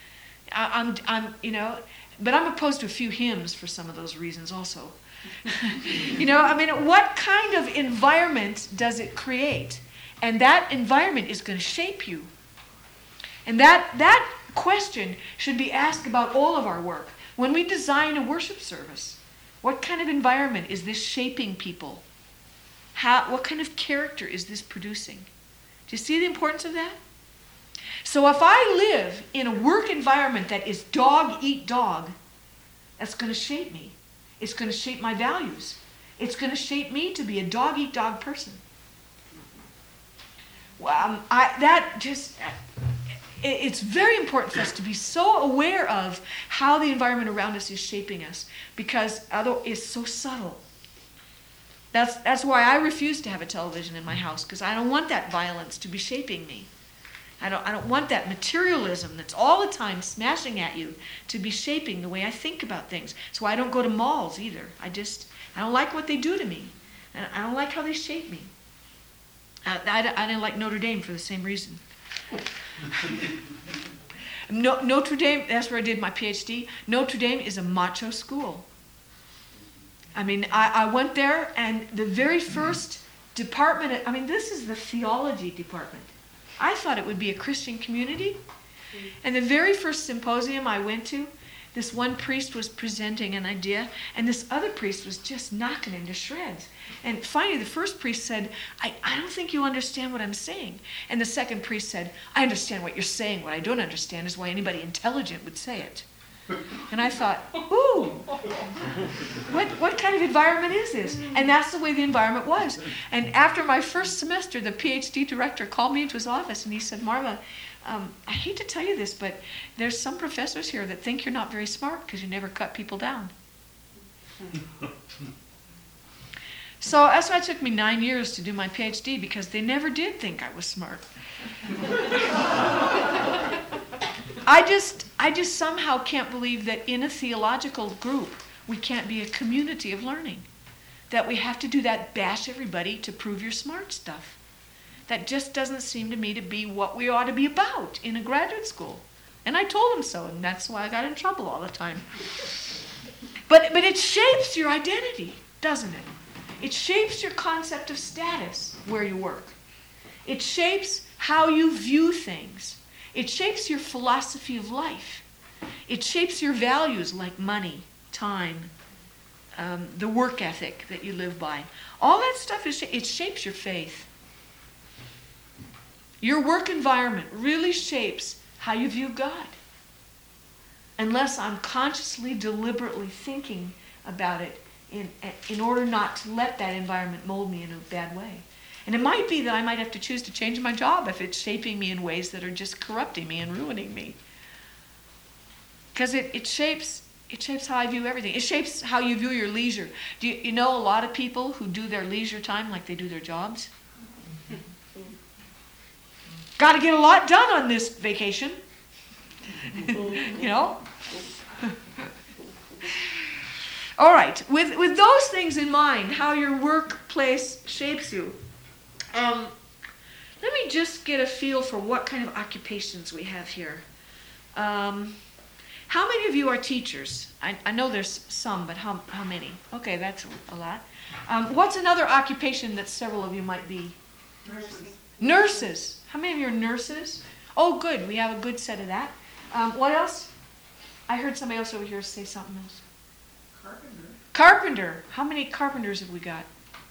[SPEAKER 1] But I'm opposed to a few hymns for some of those reasons also. What kind of environment does it create? And that environment is going to shape you. And that question should be asked about all of our work. When we design a worship service, what kind of environment is this shaping people? What kind of character is this producing? Do you see the importance of that? So if I live in a work environment that is dog eat dog, that's going to shape me. It's going to shape my values. It's going to shape me to be a dog eat dog person. It's very important for us to be so aware of how the environment around us is shaping us, because it's so subtle. That's why I refuse to have a television in my house, because I don't want that violence to be shaping me. I don't want that materialism that's all the time smashing at you to be shaping the way I think about things. So I don't go to malls either. I don't like what they do to me. And I don't like how they shape me. I didn't like Notre Dame for the same reason. Notre Dame, that's where I did my PhD. Notre Dame is a macho school. I went there, and the very first department, this is the theology department. I thought it would be a Christian community. And the very first symposium I went to, this one priest was presenting an idea, and this other priest was just knocking it to shreds. And finally, the first priest said, I don't think you understand what I'm saying. And the second priest said, I understand what you're saying. What I don't understand is why anybody intelligent would say it. And I thought, ooh, what kind of environment is this? And that's the way the environment was. And after my first semester, the PhD director called me into his office, and he said, Marva, I hate to tell you this, but there's some professors here that think you're not very smart because you never cut people down. So that's why it took me 9 years to do my PhD, because they never did think I was smart. I just somehow can't believe that in a theological group we can't be a community of learning. That we have to do that bash everybody to prove you're smart stuff. That just doesn't seem to me to be what we ought to be about in a graduate school. And I told him so, and that's why I got in trouble all the time. But it shapes your identity, doesn't it? It shapes your concept of status where you work. It shapes how you view things. It shapes your philosophy of life. It shapes your values like money, time, the work ethic that you live by. All that stuff, it shapes your faith. Your work environment really shapes how you view God. Unless I'm consciously, deliberately thinking about it in order not to let that environment mold me in a bad way. And it might be that I might have to choose to change my job if it's shaping me in ways that are just corrupting me and ruining me. Because it shapes how I view everything. It shapes how you view your leisure. Do you know a lot of people who do their leisure time like they do their jobs? Got to get a lot done on this vacation. All right, with those things in mind, how your workplace shapes you, let me just get a feel for what kind of occupations we have here. How many of you are teachers? I know there's some, but how many? Okay, that's a lot. What's another occupation that several of you might be? Nurses. How many of you are nurses? Oh, good. We have a good set of that. What else? I heard somebody else over here say something else. Carpenter. How many carpenters have we got?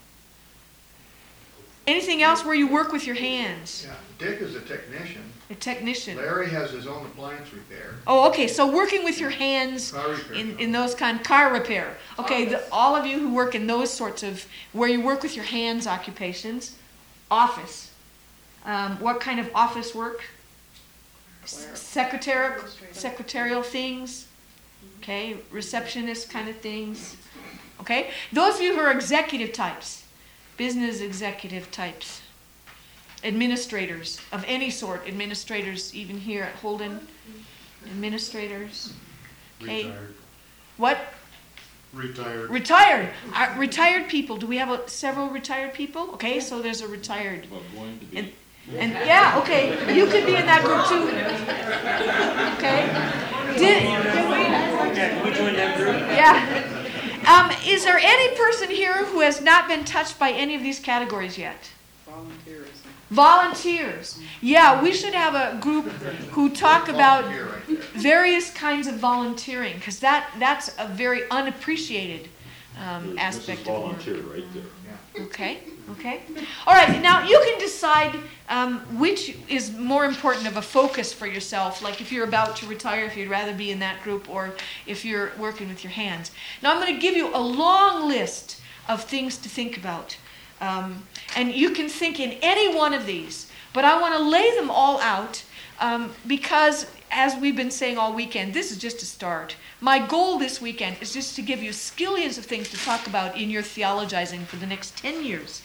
[SPEAKER 1] Anything else where you work with your hands?
[SPEAKER 8] Yeah, Dick is a technician.
[SPEAKER 1] A technician.
[SPEAKER 8] Larry has his own appliance repair.
[SPEAKER 1] Oh, okay. So working with your hands
[SPEAKER 8] Car repair.
[SPEAKER 1] in those car repair. Okay, all of you who work in those sorts of, where you work with your hands occupations, office. What kind of office work? secretarial things, okay, receptionist kind of things, okay. Those of you who are executive types, business executive types, administrators of any sort, administrators even here at Holden, administrators, okay.
[SPEAKER 2] Retired.
[SPEAKER 1] What?
[SPEAKER 2] Retired.
[SPEAKER 1] Retired. Retired people. Do we have several retired people? Okay, so there's a retired.
[SPEAKER 2] Well, going to be.
[SPEAKER 1] And yeah, okay, you could be in that group too. Okay.
[SPEAKER 10] Can we join that group?
[SPEAKER 1] Yeah. Is there any person here who has not been touched by any of these categories yet?
[SPEAKER 5] Volunteerism.
[SPEAKER 1] Volunteers. Yeah, we should have a group who talk about
[SPEAKER 8] Volunteer right there.
[SPEAKER 1] various kinds of volunteering, because that's a very unappreciated aspect of work.
[SPEAKER 2] right there.
[SPEAKER 1] Okay. All right, now you can decide which is more important of a focus for yourself, like if you're about to retire, if you'd rather be in that group, or if you're working with your hands. Now I'm going to give you a long list of things to think about. And you can think in any one of these, but I want to lay them all out because, as we've been saying all weekend, this is just a start. My goal this weekend is just to give you skillions of things to talk about in your theologizing for the next 10 years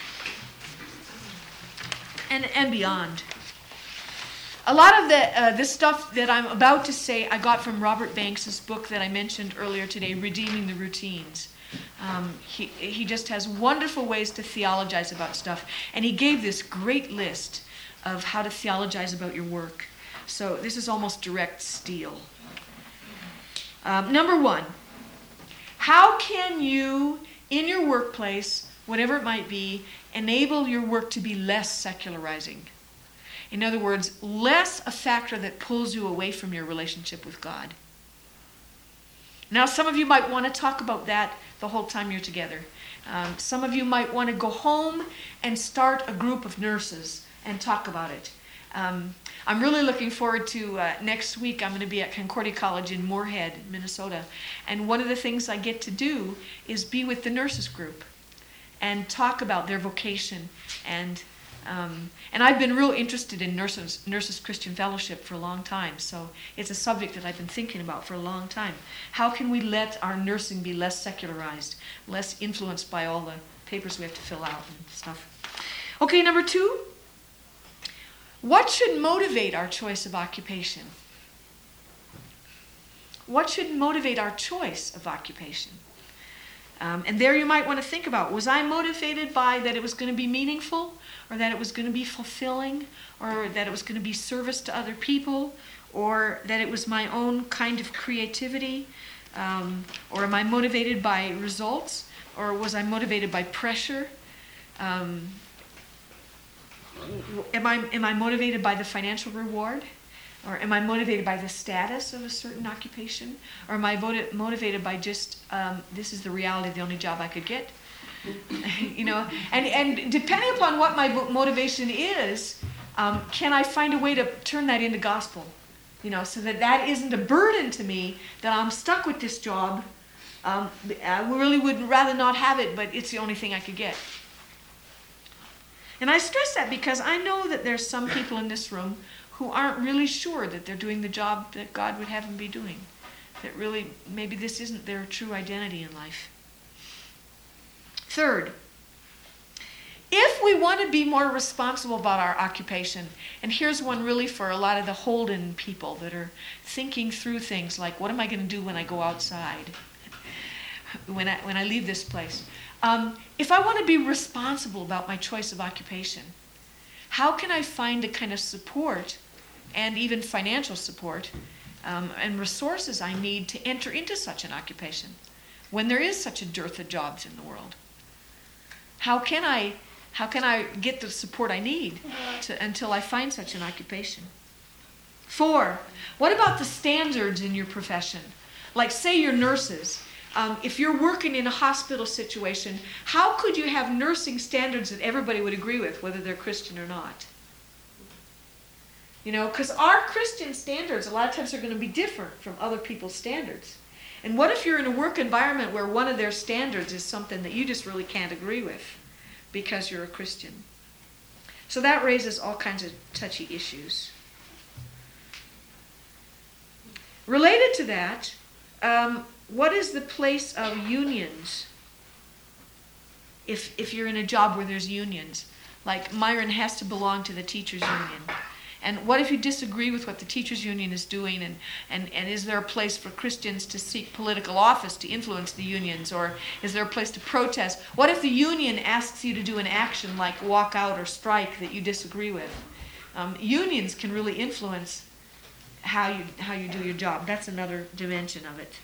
[SPEAKER 1] and beyond. A lot of the stuff that I'm about to say I got from Robert Banks' book that I mentioned earlier today, Redeeming the Routines. He just has wonderful ways to theologize about stuff, and he gave this great list of how to theologize about your work. So this is almost direct steal. Number one, how can you, in your workplace, whatever it might be, enable your work to be less secularizing? In other words, less a factor that pulls you away from your relationship with God. Now, some of you might want to talk about that the whole time you're together. Some of you might want to go home and start a group of nurses and talk about it. I'm really looking forward to next week. I'm going to be at Concordia College in Moorhead, Minnesota. And one of the things I get to do is be with the nurses group and talk about their vocation. And I've been real interested in Nurses Christian Fellowship for a long time. So it's a subject that I've been thinking about for a long time. How can we let our nursing be less secularized, less influenced by all the papers we have to fill out and stuff? Okay, number two. What should motivate our choice of occupation? What should motivate our choice of occupation? And there you might want to think about, was I motivated by that it was going to be meaningful, or that it was going to be fulfilling, or that it was going to be service to other people, or that it was my own kind of creativity, or am I motivated by results, or was I motivated by pressure? Am I motivated by the financial reward? Or am I motivated by the status of a certain occupation? Or am I motivated by just, this is the reality, the only job I could get? You know, and depending upon what my motivation is, can I find a way to turn that into gospel? You know, so that isn't a burden to me, that I'm stuck with this job. I really would rather not have it, but it's the only thing I could get. And I stress that because I know that there's some people in this room who aren't really sure that they're doing the job that God would have them be doing. That really, maybe this isn't their true identity in life. Third, if we want to be more responsible about our occupation, and here's one really for a lot of the Holden people that are thinking through things like, what am I going to do when I go outside? When I leave this place? If I want to be responsible about my choice of occupation, how can I find the kind of support and even financial support and resources I need to enter into such an occupation when there is such a dearth of jobs in the world? How can I get the support I need until I find such an occupation? 4, what about the standards in your profession? Like, say you're nurses. If you're working in a hospital situation, how could you have nursing standards that everybody would agree with, whether they're Christian or not? You know, because our Christian standards a lot of times are going to be different from other people's standards. And what if you're in a work environment where one of their standards is something that you just really can't agree with because you're a Christian? So that raises all kinds of touchy issues. Related to that, what is the place of unions? If you're in a job where there's unions, like Myron has to belong to the teachers union. And what if you disagree with what the teachers union is doing, and is there a place for Christians to seek political office to influence the unions, or is there a place to protest? What if the union asks you to do an action like walk out or strike that you disagree with? Unions can really influence how you do your job. That's another dimension of it.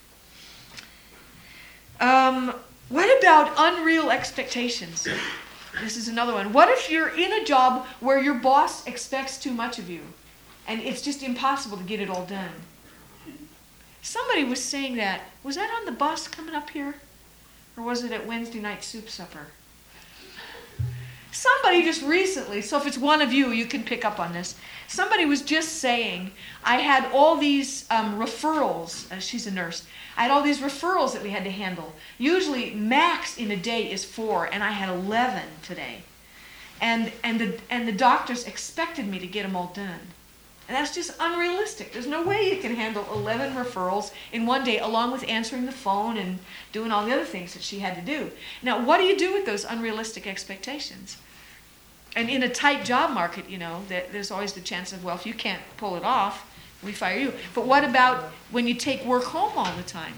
[SPEAKER 1] What about unreal expectations? This is another one. What if you're in a job where your boss expects too much of you and it's just impossible to get it all done? Somebody was saying that. Was that on the bus coming up here? Or was it at Wednesday night soup supper? Somebody just recently, so if it's one of you, you can pick up on this. Somebody was just saying, I had all these referrals. She's a nurse. I had all these referrals that we had to handle. Usually max in a day is 4, and I had 11 today. And the doctors expected me to get them all done. And that's just unrealistic. There's no way you can handle 11 referrals in one day, along with answering the phone and doing all the other things that she had to do. Now, what do you do with those unrealistic expectations? And in a tight job market, there's always the chance of, well, if you can't pull it off, we fire you. But what about when you take work home all the time?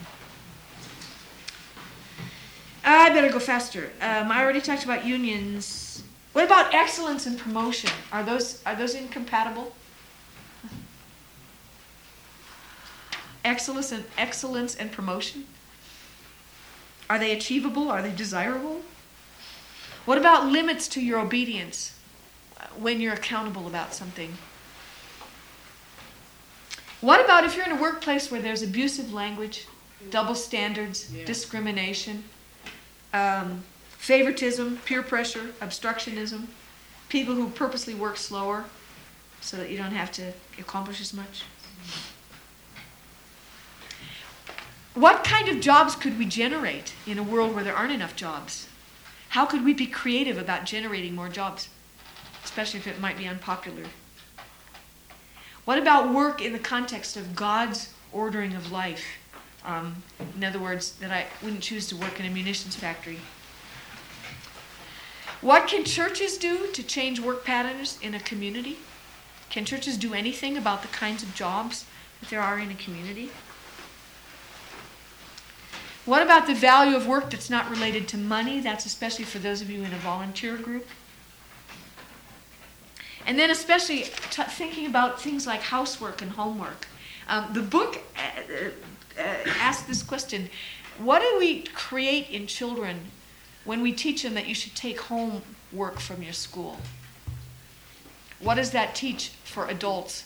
[SPEAKER 1] I better go faster. I already talked about unions. What about excellence and promotion? Are those incompatible? Excellence and promotion? Are they achievable? Are they desirable? What about limits to your obedience when you're accountable about something? What about if you're in a workplace where there's abusive language, double standards, discrimination, favoritism, peer pressure, obstructionism, people who purposely work slower so that you don't have to accomplish as much? What kind of jobs could we generate in a world where there aren't enough jobs? How could we be creative about generating more jobs, especially if it might be unpopular? What about work in the context of God's ordering of life? In other words, that I wouldn't choose to work in a munitions factory. What can churches do to change work patterns in a community? Can churches do anything about the kinds of jobs that there are in a community? What about the value of work that's not related to money? That's especially for those of you in a volunteer group. And then especially thinking about things like housework and homework. The book asks this question: what do we create in children when we teach them that you should take homework from your school? What does that teach for adults?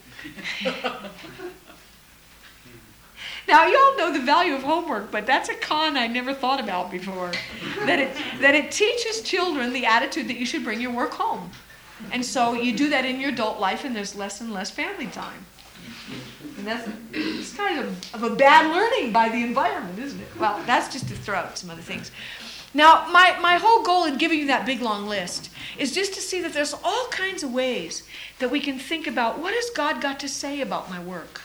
[SPEAKER 1] Now, you all know the value of homework, but that's a con I never thought about before. That it teaches children the attitude that you should bring your work home. And so you do that in your adult life, and there's less and less family time. And it's kind of a bad learning by the environment, isn't it? Well, that's just to throw out some other things. Now, my whole goal in giving you that big, long list is just to see that there's all kinds of ways that we can think about, what has God got to say about my work?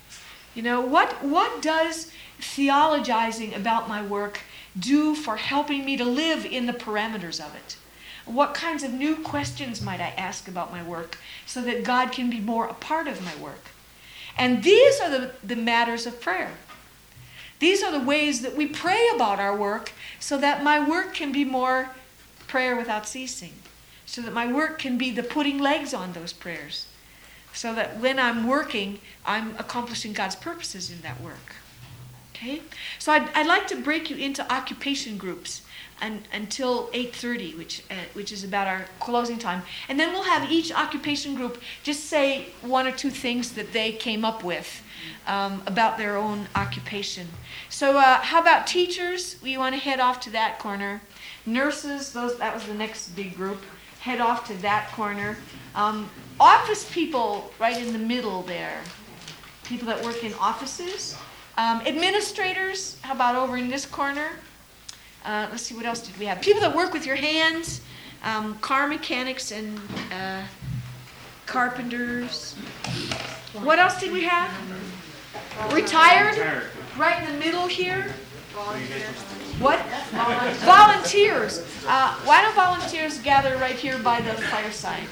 [SPEAKER 1] What does theologizing about my work do for helping me to live in the parameters of it? What kinds of new questions might I ask about my work so that God can be more a part of my work? And these are the matters of prayer. These are the ways that we pray about our work so that my work can be more prayer without ceasing, so that my work can be the putting legs on those prayers, so that when I'm working, I'm accomplishing God's purposes in that work. Okay? So I'd like to break you into occupation groups until 8:30, which is about our closing time. And then we'll have each occupation group just say one or two things that they came up with about their own occupation. So how about teachers? We want to head off to that corner. Nurses, that was the next big group. Head off to that corner. Office people right in the middle there. People that work in offices. Administrators, how about over in this corner? Let's see, what else did we have? People that work with your hands. Car mechanics and carpenters. What else did we have? Retired, right in the middle here. What? Volunteers. Why don't volunteers gather right here by the fireside?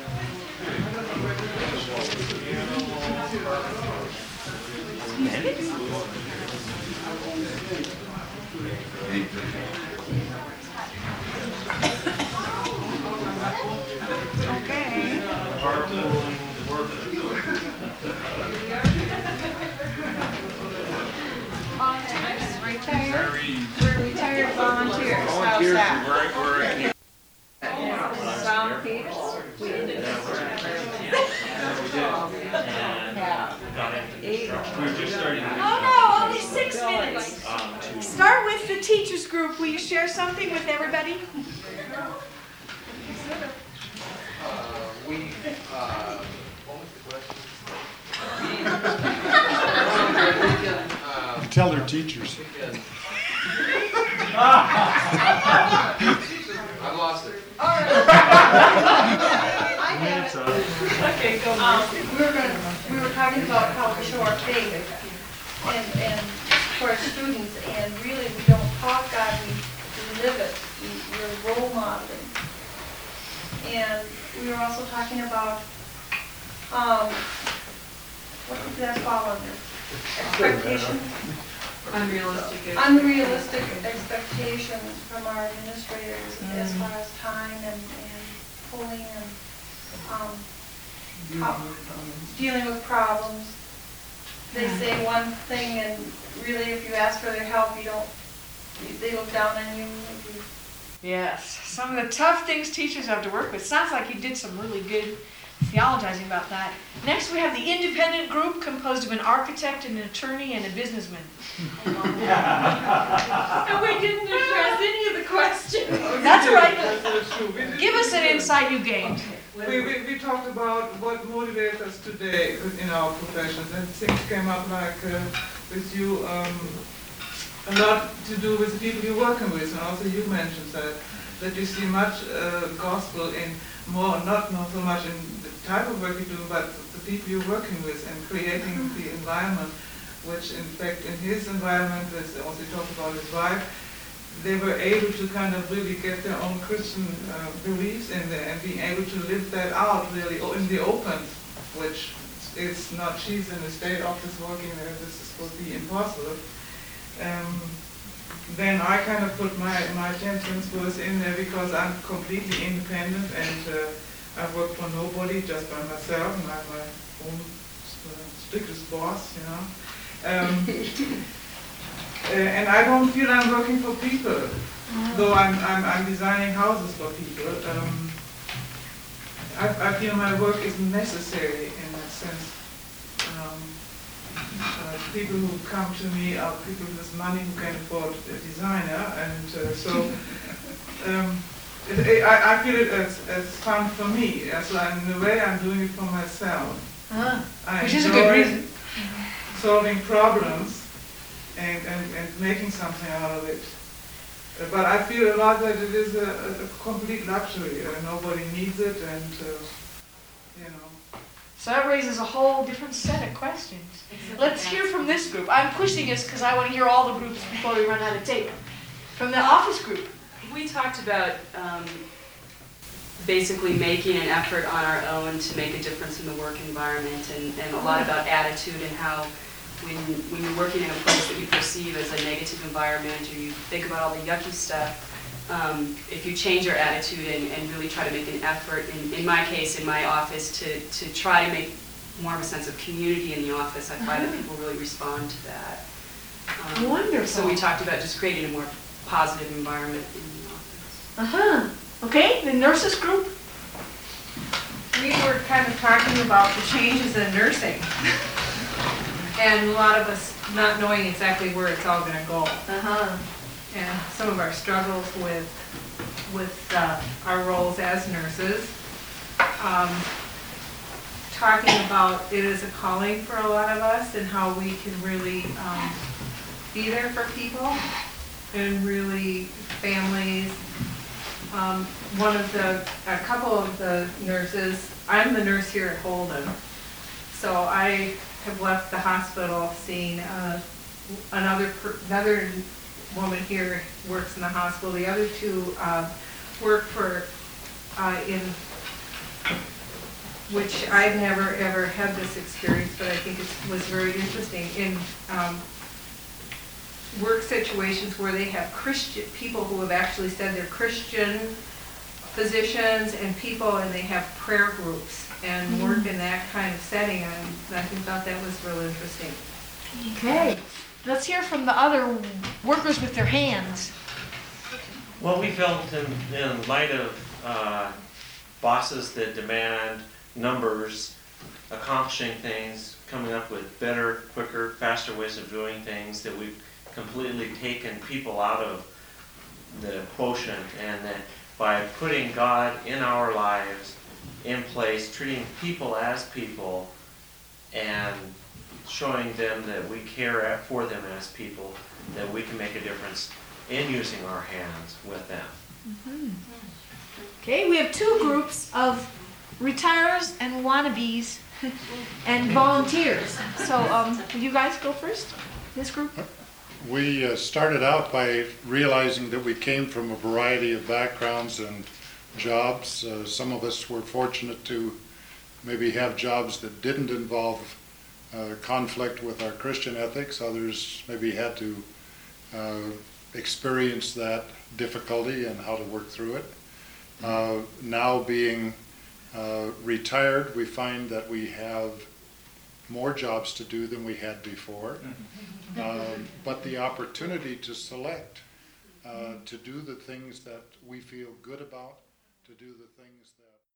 [SPEAKER 1] Okay. We're retired volunteers. How's that? Some people. Oh no, only 6 minutes. Start with the teachers group. Will you share something with everybody?
[SPEAKER 2] Tell their teachers.
[SPEAKER 7] I lost it.
[SPEAKER 3] Okay, go
[SPEAKER 11] We were talking about how we show our faith and for our students, and really we don't talk God, we live it. We're role modeling. And we were also talking about, what does that fall under? Expectations? Unrealistic expectations from our administrators as far as time and pulling and dealing with problems. They say one thing and really if you ask for their help, they look down on you.
[SPEAKER 1] Yes, some of the tough things teachers have to work with. Sounds like you did some really good theologizing about that. Next we have the independent group composed of an architect, an attorney, and a businessman.
[SPEAKER 9] And we didn't address any of the questions.
[SPEAKER 1] That's all right.
[SPEAKER 12] That's true.
[SPEAKER 1] Give us an insight you gained.
[SPEAKER 12] We talked about what motivates us today in our professions, and things came up like with you a lot to do with the people you're working with, and also you mentioned that you see much gospel in more, not so much in the type of work you do, but the people you're working with and creating the environment, which in fact in his environment, as also he talked about his wife, they were able to kind of really get their own Christian beliefs in there and being able to live that out really in the open, which is not, she's in the state office working there, this is supposed to be impossible. Then I kind of put my 10 cents worth in there because I'm completely independent and I work for nobody, just by myself, and I'm my own strictest boss, you know. And I don't feel I'm working for people, though I'm designing houses for people. I feel my work is necessary in that sense. People who come to me are people with money who can afford a designer, and so I feel it as fun for me. So in a way, I'm doing it for myself.
[SPEAKER 1] Which is a good reason.
[SPEAKER 12] Solving problems and making something out of it. But I feel a lot that it is a complete luxury. Nobody needs it, and you know.
[SPEAKER 1] So that raises a whole different set of questions. Let's hear from this group. I'm pushing this because I want to hear all the groups before we run out of tape. From the office group.
[SPEAKER 13] We talked about basically making an effort on our own to make a difference in the work environment, and a lot about attitude and how when you're working in a place that you perceive as a negative environment, or you think about all the yucky stuff, if you change your attitude and really try to make an effort, in my case, in my office, to try to make more of a sense of community in the office, I find that people really respond to that.
[SPEAKER 1] Wonderful.
[SPEAKER 13] So we talked about just creating a more positive environment in the office.
[SPEAKER 1] Okay, the nurses group?
[SPEAKER 11] We were kind of talking about the changes in nursing. And a lot of us not knowing exactly where it's all going to go. And some of our struggles with our roles as nurses. Talking about it as a calling for a lot of us and how we can really be there for people and really families. A couple of the nurses, I'm the nurse here at Holden. So I have left the hospital, seeing another woman here works in the hospital. The other two work for, in, which I've never ever had this experience, but I think it was very interesting, in work situations where they have Christian, people who have actually said they're Christian physicians and people, and they have prayer groups and work in that kind of setting, and I thought that was real interesting.
[SPEAKER 1] Okay, let's hear from the other workers with their hands.
[SPEAKER 10] Well, we felt in light of bosses that demand numbers, accomplishing things, coming up with better, quicker, faster ways of doing things, that we've completely taken people out of the quotient, and that by putting God in our lives, in place, treating people as people, and showing them that we care for them as people, that we can make a difference in using our hands with them.
[SPEAKER 1] Okay, we have two groups of retirers and wannabes and volunteers. So, will you guys go first? This group?
[SPEAKER 2] We started out by realizing that we came from a variety of backgrounds and jobs. Some of us were fortunate to maybe have jobs that didn't involve conflict with our Christian ethics. Others maybe had to experience that difficulty and how to work through it. Now being retired, we find that we have more jobs to do than we had before, but the opportunity to select, to do the things that we feel good about, to do the things that